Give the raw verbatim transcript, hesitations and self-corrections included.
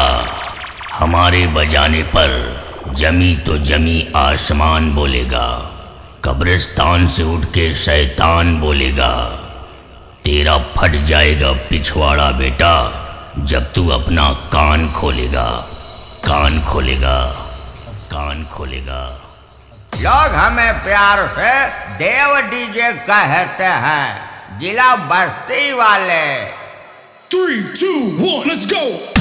हमारे बजाने पर जमी तो जमी आसमान बोलेगा, कब्रिस्तान से उठ के शैतान बोलेगा। तेरा फट जाएगा पिछवाड़ा बेटा, जब तू अपना कान खोलेगा, कान खोलेगा, कान खोलेगा। लोग हमें प्यार से देव डीजे कहते हैं, जिला बस्ती वाले। Three, two, one, let's go!